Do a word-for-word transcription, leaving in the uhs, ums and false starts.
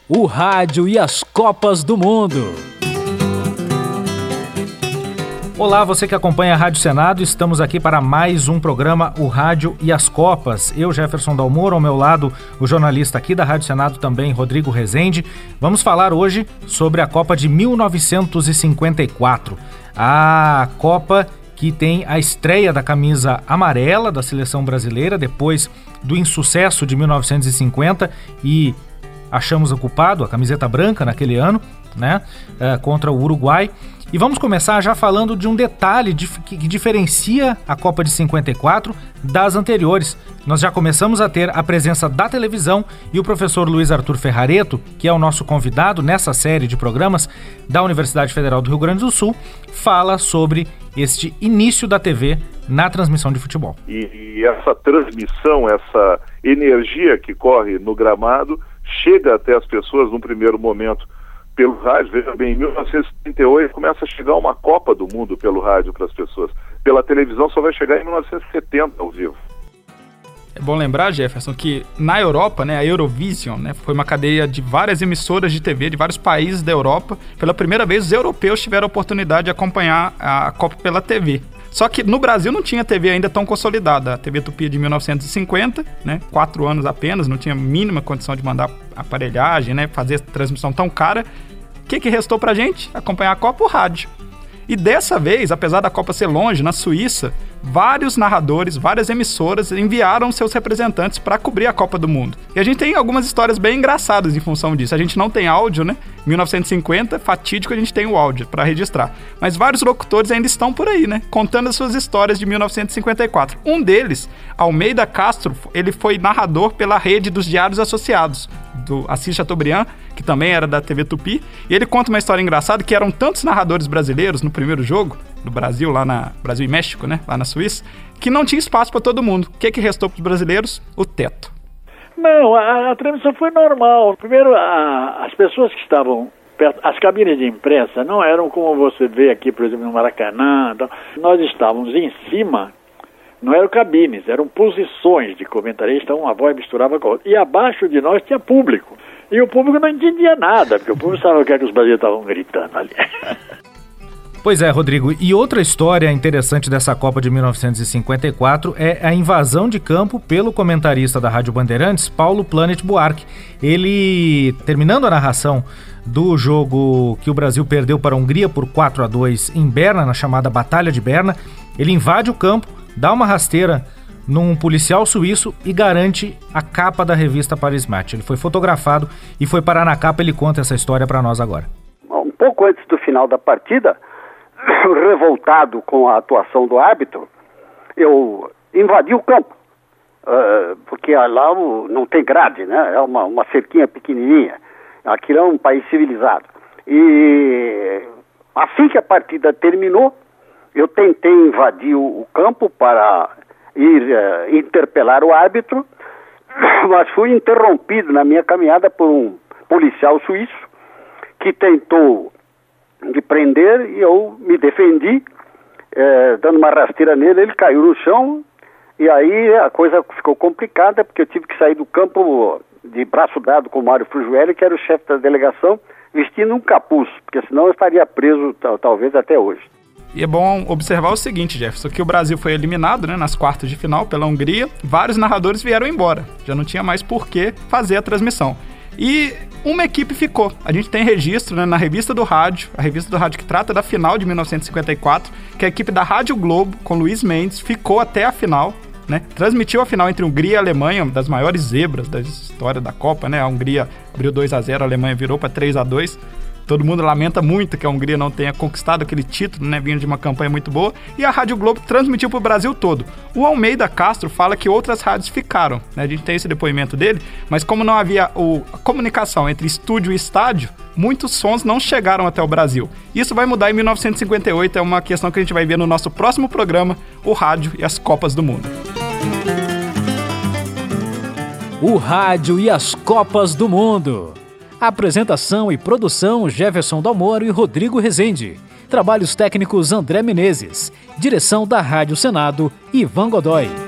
O rádio e as Copas do Mundo. Olá, você que acompanha a Rádio Senado, estamos aqui para mais um programa, o Rádio e as Copas. Eu, Jefferson Dalmoro, ao meu lado, o jornalista aqui da Rádio Senado também, Rodrigo Rezende. Vamos falar hoje sobre a Copa de mil novecentos e cinquenta e quatro. A Copa que tem a estreia da camisa amarela da seleção brasileira, depois do insucesso de mil novecentos e cinquenta, e achamos o culpado, a camiseta branca naquele ano, né, é, contra o Uruguai. E vamos começar já falando de um detalhe dif- que, que diferencia a Copa de cinquenta e quatro das anteriores. Nós já começamos a ter a presença da televisão e o professor Luiz Arthur Ferrareto, que é o nosso convidado nessa série de programas da Universidade Federal do Rio Grande do Sul, fala sobre este início da T V na transmissão de futebol. E, e essa transmissão, essa energia que corre no gramado, chega até as pessoas num primeiro momento pelo rádio. Veja bem, em mil novecentos e setenta e oito começa a chegar uma Copa do Mundo pelo rádio para as pessoas. Pela televisão só vai chegar em mil novecentos e setenta ao vivo. É bom lembrar, Jefferson, que na Europa, né, a Eurovision, né, foi uma cadeia de várias emissoras de T V de vários países da Europa. Pela primeira vez, os europeus tiveram a oportunidade de acompanhar a Copa pela T V. Só que no Brasil não tinha T V ainda tão consolidada. A T V Tupi é de mil novecentos e cinquenta, né, quatro anos apenas, não tinha mínima condição de mandar aparelhagem, né, fazer transmissão tão cara. O que, que restou pra gente? Acompanhar a Copa por rádio. E dessa vez, apesar da Copa ser longe, na Suíça, vários narradores, várias emissoras enviaram seus representantes para cobrir a Copa do Mundo. E a gente tem algumas histórias bem engraçadas em função disso. A gente não tem áudio, né? mil novecentos e cinquenta, fatídico, a gente tem o áudio para registrar. Mas vários locutores ainda estão por aí, né? Contando as suas histórias de mil novecentos e cinquenta e quatro. Um deles, Almeida Castro, ele foi narrador pela rede dos Diários Associados, do Assis Chateaubriand, que também era da T V Tupi. E ele conta uma história engraçada, que eram tantos narradores brasileiros no primeiro jogo, do Brasil, lá na Brasil e México, né? Lá na Suíça, que não tinha espaço para todo mundo. O que, que restou para os brasileiros? O teto. Não, a, a transmissão foi normal. Primeiro, a, as pessoas que estavam perto, as cabines de imprensa não eram como você vê aqui, por exemplo, no Maracanã. Então, nós estávamos em cima, não eram cabines, eram posições de comentarista, uma voz misturava com a outra. E abaixo de nós tinha público. E o público não entendia nada, porque o público sabia o que é que os brasileiros estavam gritando ali. Pois é, Rodrigo, e outra história interessante dessa Copa de mil novecentos e cinquenta e quatro é a invasão de campo pelo comentarista da Rádio Bandeirantes, Paulo Planet Buarque. Ele, terminando a narração do jogo que o Brasil perdeu para a Hungria por quatro a dois em Berna, na chamada Batalha de Berna, ele invade o campo, dá uma rasteira num policial suíço e garante a capa da revista Paris Match. Ele foi fotografado e foi parar na capa. Ele conta essa história para nós agora. Um pouco antes do final da partida, revoltado com a atuação do árbitro, eu invadi o campo, uh, porque lá o, não tem grade, né? É uma, uma cerquinha pequenininha. Aquilo é um país civilizado. E assim que a partida terminou, eu tentei invadir o, o campo para ir uh, interpelar o árbitro, mas fui interrompido na minha caminhada por um policial suíço que tentou de prender e eu me defendi, eh, dando uma rasteira nele, ele caiu no chão e aí a coisa ficou complicada porque eu tive que sair do campo de braço dado com o Mário Frujueli, que era o chefe da delegação, vestindo um capuz, porque senão eu estaria preso tal, talvez até hoje. E é bom observar o seguinte, Jefferson, que o Brasil foi eliminado, né, nas quartas de final pela Hungria, vários narradores vieram embora, já não tinha mais por que fazer a transmissão. E uma equipe ficou. A gente tem registro, né, na Revista do Rádio, a Revista do Rádio que trata da final de mil novecentos e cinquenta e quatro, que a equipe da Rádio Globo, com Luiz Mendes, ficou até a final, né, transmitiu a final entre Hungria e Alemanha, uma das maiores zebras da história da Copa, né, a Hungria abriu dois a zero, a Alemanha virou para três a dois. Todo mundo lamenta muito que a Hungria não tenha conquistado aquele título, né, vindo de uma campanha muito boa. E a Rádio Globo transmitiu para o Brasil todo. O Almeida Castro fala que outras rádios ficaram, né, a gente tem esse depoimento dele, mas como não havia o, a comunicação entre estúdio e estádio, muitos sons não chegaram até o Brasil. Isso vai mudar em mil novecentos e cinquenta e oito, é uma questão que a gente vai ver no nosso próximo programa, o Rádio e as Copas do Mundo. O Rádio e as Copas do Mundo. Apresentação e produção Jefferson Dalmoro e Rodrigo Rezende. Trabalhos técnicos André Menezes. Direção da Rádio Senado, Ivan Godoy.